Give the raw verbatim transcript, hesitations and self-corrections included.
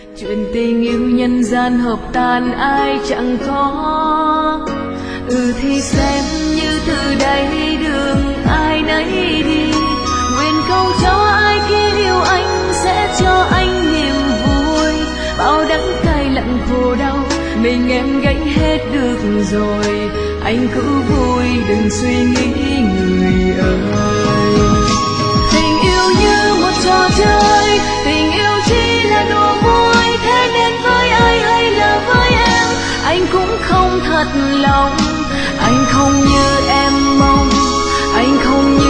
Chuyện tình yêu nhân gian hợp tan ai chẳng có. Ừ thì xem như từ đây đường ai nấy đi, nguyện không cho ai kia yêu anh sẽ cho anh niềm vui. Bao đắng cay lặng khổ đau mình em gánh hết được rồi, anh cứ vui đừng suy nghĩ người ơi. Tình yêu như một trò chơi, tình yêu chỉ là đùa vui, thế nên với ai hay là với em anh cũng không thật lòng. Anh không như em mong, anh không như